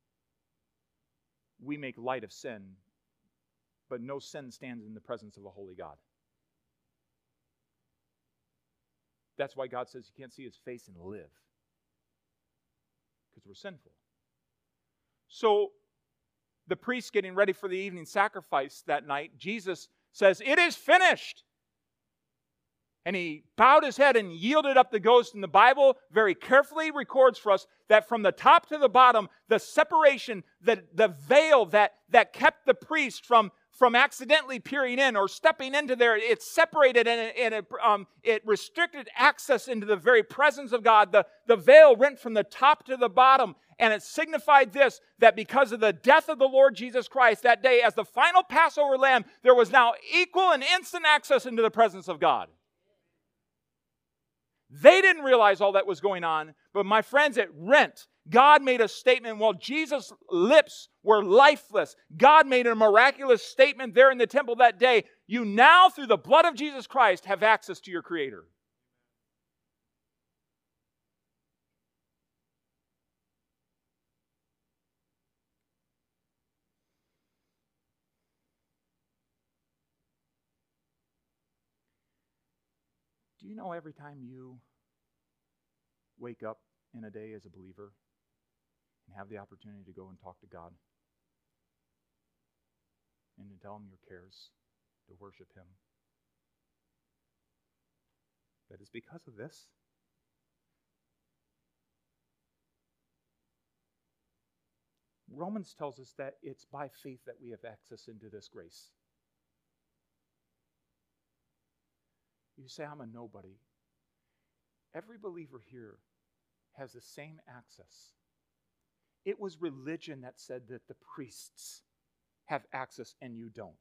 We make light of sin, but no sin stands in the presence of a holy God. That's why God says you can't see his face and live, because we're sinful. So the priest getting ready for the evening sacrifice that night, Jesus says, "It is finished." And he bowed his head and yielded up the ghost. And the Bible very carefully records for us that from the top to the bottom, the separation, the veil that kept the priest from accidentally peering in or stepping into there, it separated and it restricted access into the very presence of God. The veil went from the top to the bottom, and it signified this, that because of the death of the Lord Jesus Christ that day, as the final Passover lamb, there was now equal and instant access into the presence of God. They didn't realize all that was going on, but my friends, it rent. God made a statement while Jesus' lips were lifeless. God made a miraculous statement there in the temple that day. You now, through the blood of Jesus Christ, have access to your Creator. Do you know every time you wake up in a day as a believer and have the opportunity to go and talk to God and to tell Him your cares, to worship Him, that it's because of this? Romans tells us that it's by faith that we have access into this grace. You say, I'm a nobody. Every believer here has the same access. It was religion that said that the priests have access and you don't.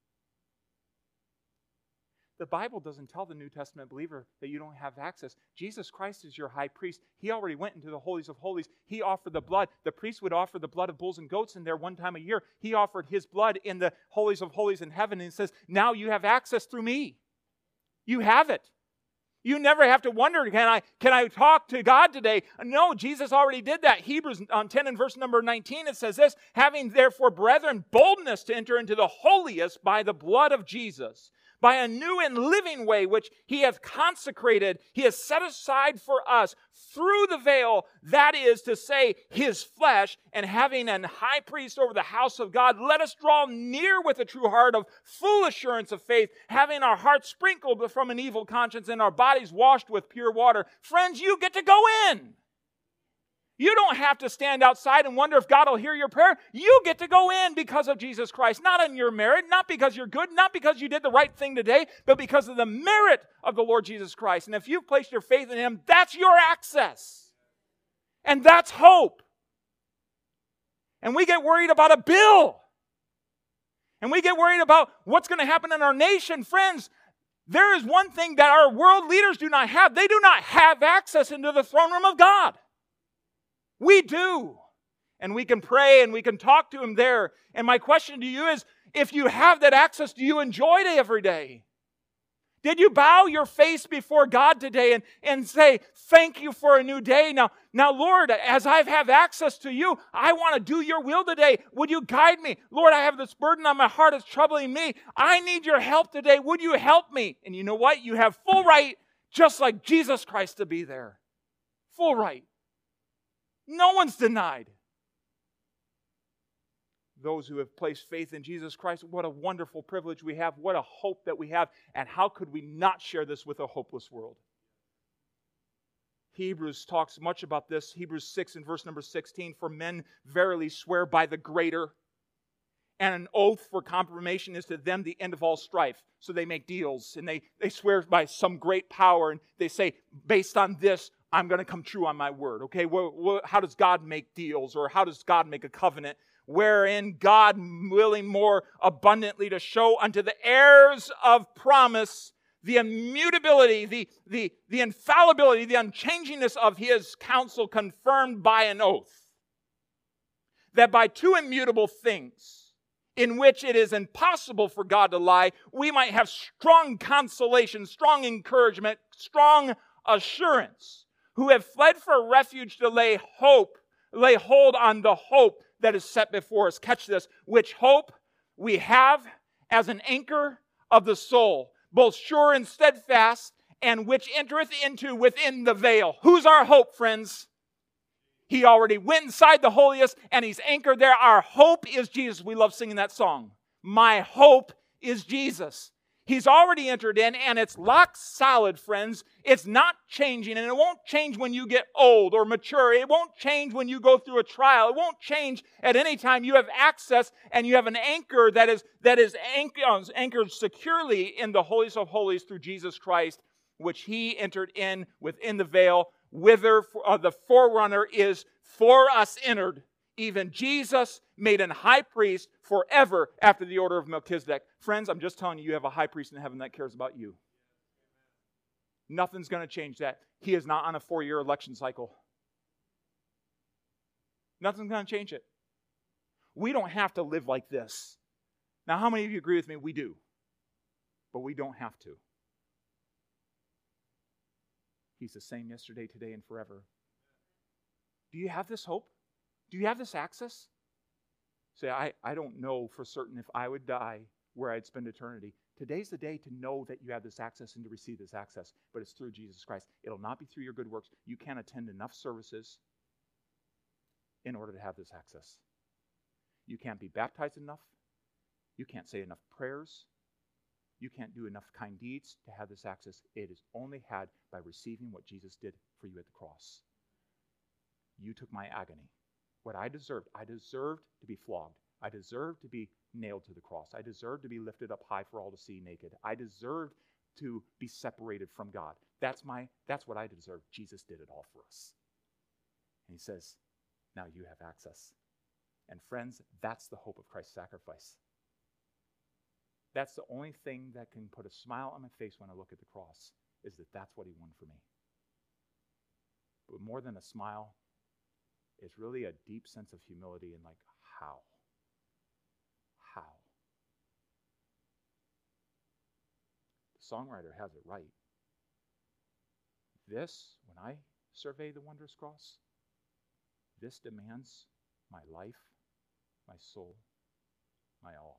The Bible doesn't tell the New Testament believer that you don't have access. Jesus Christ is your high priest. He already went into the holies of holies. He offered the blood. The priest would offer the blood of bulls and goats in there one time a year. He offered his blood in the holies of holies in heaven, and he says, now you have access through me. You have it. You never have to wonder, can I talk to God today? No, Jesus already did that. Hebrews 10 and verse number 19, it says this, having therefore, brethren, boldness to enter into the holiest by the blood of Jesus, by a new and living way which He hath consecrated, He has set aside for us through the veil, that is to say, His flesh, and having an high priest over the house of God, let us draw near with a true heart of full assurance of faith, having our hearts sprinkled from an evil conscience and our bodies washed with pure water. Friends, you get to go in. You don't have to stand outside and wonder if God will hear your prayer. You get to go in because of Jesus Christ. Not on your merit, not because you're good, not because you did the right thing today, but because of the merit of the Lord Jesus Christ. And if you've placed your faith in Him, that's your access. And that's hope. And we get worried about a bill. And we get worried about what's going to happen in our nation. Friends, there is one thing that our world leaders do not have. They do not have access into the throne room of God. We do. And we can pray and we can talk to Him there. And my question to you is, if you have that access, do you enjoy it every day? Did you bow your face before God today and say, thank you for a new day? Now, Lord, as I have access to you, I want to do your will today. Would you guide me? Lord, I have this burden on my heart that's troubling me. I need your help today. Would you help me? And you know what? You have full right, just like Jesus Christ, to be there. Full right. No one's denied. Those who have placed faith in Jesus Christ, what a wonderful privilege we have, what a hope that we have, and how could we not share this with a hopeless world? Hebrews talks much about this. Hebrews 6 and verse number 16, for men verily swear by the greater, and an oath for confirmation is to them the end of all strife. So they make deals, and they swear by some great power, and they say, based on this, I'm going to come true on my word. Okay, how does God make deals, or how does God make a covenant? Wherein God willing more abundantly to show unto the heirs of promise the immutability, the infallibility, the unchangingness of His counsel confirmed by an oath. That by two immutable things, in which it is impossible for God to lie, we might have strong consolation, strong encouragement, strong assurance, who have fled for refuge to lay hold on the hope that is set before us. Catch this. Which hope we have as an anchor of the soul, both sure and steadfast, and which entereth into within the veil. Who's our hope, friends? He already went inside the holiest, and He's anchored there. Our hope is Jesus. We love singing that song. My hope is Jesus. He's already entered in, and it's locked solid, friends. It's not changing, and it won't change when you get old or mature. It won't change when you go through a trial. It won't change at any time. You have access, and you have an anchor that is anchored securely in the holiest of holies through Jesus Christ, which He entered in within the veil, whither the forerunner is for us entered. Even Jesus made an high priest forever after the order of Melchizedek. Friends, I'm just telling you, you have a high priest in heaven that cares about you. Nothing's going to change that. He is not on a 4-year election cycle. Nothing's going to change it. We don't have to live like this. Now, how many of you agree with me? We do. But we don't have to. He's the same yesterday, today, and forever. Do you have this hope? Do you have this access? Say, I don't know for certain if I would die where I'd spend eternity. Today's the day to know that you have this access and to receive this access, but it's through Jesus Christ. It'll not be through your good works. You can't attend enough services in order to have this access. You can't be baptized enough. You can't say enough prayers. You can't do enough kind deeds to have this access. It is only had by receiving what Jesus did for you at the cross. You took my agony. What I deserved to be flogged. I deserved to be nailed to the cross. I deserved to be lifted up high for all to see naked. I deserved to be separated from God. That's what I deserved. Jesus did it all for us. And He says, now you have access. And friends, that's the hope of Christ's sacrifice. That's the only thing that can put a smile on my face when I look at the cross, is that that's what He won for me. But more than a smile, it's really a deep sense of humility and like, how? How? The songwriter has it right. This, when I survey the wondrous cross, this demands my life, my soul, my all.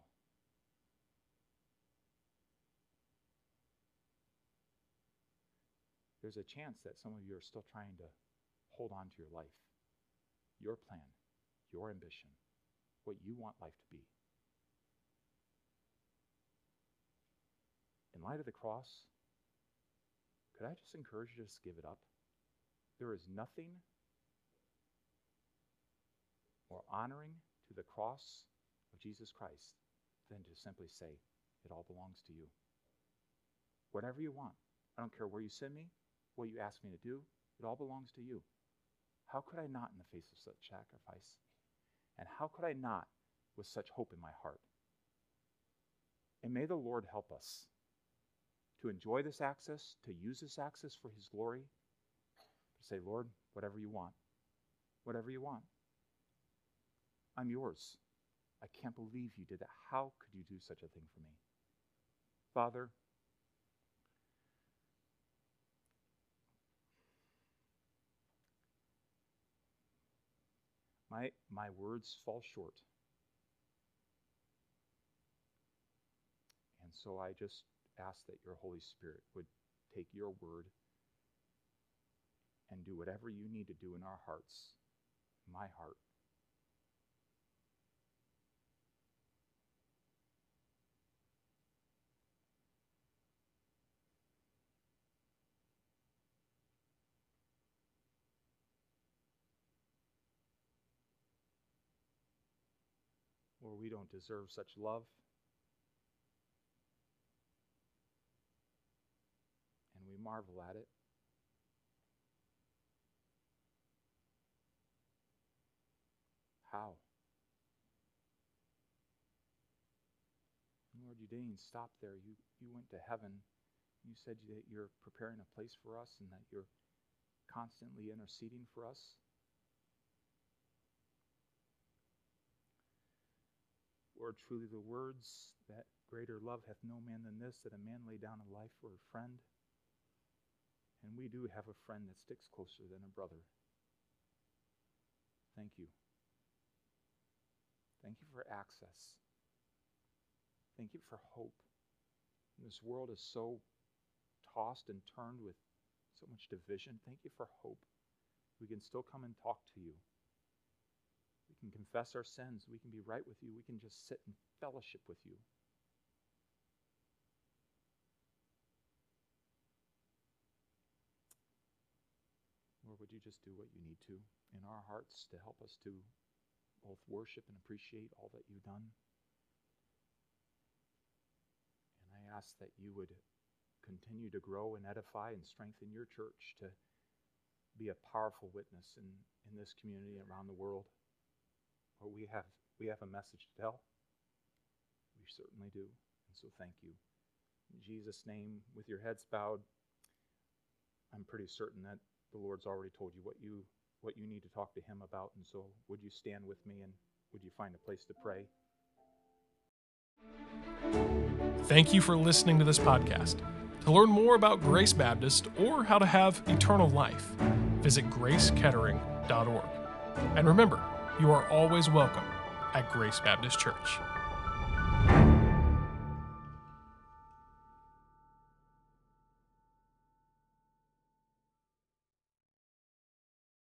There's a chance that some of you are still trying to hold on to your life, your plan, your ambition, what you want life to be. In light of the cross, could I just encourage you to just give it up? There is nothing more honoring to the cross of Jesus Christ than to simply say, it all belongs to you. Whatever you want. I don't care where you send me, what you ask me to do, it all belongs to you. How could I not in the face of such sacrifice? And how could I not with such hope in my heart? And may the Lord help us to enjoy this access, to use this access for His glory, to say, Lord, whatever you want, whatever you want. I'm yours. I can't believe you did that. How could you do such a thing for me? Father, my words fall short. And so I just ask that your Holy Spirit would take your word and do whatever you need to do in our hearts, my heart. Lord, we don't deserve such love. And we marvel at it. How? Lord, you didn't even stop there. You went to heaven. You said that you're preparing a place for us and that you're constantly interceding for us. Lord, truly the words that greater love hath no man than this, that a man lay down a life for a friend. And we do have a friend that sticks closer than a brother. Thank you. Thank you for access. Thank you for hope. This world is so tossed and turned with so much division. Thank you for hope. We can still come and talk to you. We can confess our sins. We can be right with you. We can just sit in fellowship with you. Lord, would you just do what you need to in our hearts to help us to both worship and appreciate all that you've done. And I ask that you would continue to grow and edify and strengthen your church to be a powerful witness in this community and around the world. Lord, we have a message to tell. We certainly do. And so thank you. In Jesus' name, with your heads bowed, I'm pretty certain that the Lord's already told you what you need to talk to Him about. And so would you stand with me and would you find a place to pray? Thank you for listening to this podcast. To learn more about Grace Baptist or how to have eternal life, visit gracekettering.org. And remember, you are always welcome at Grace Baptist Church.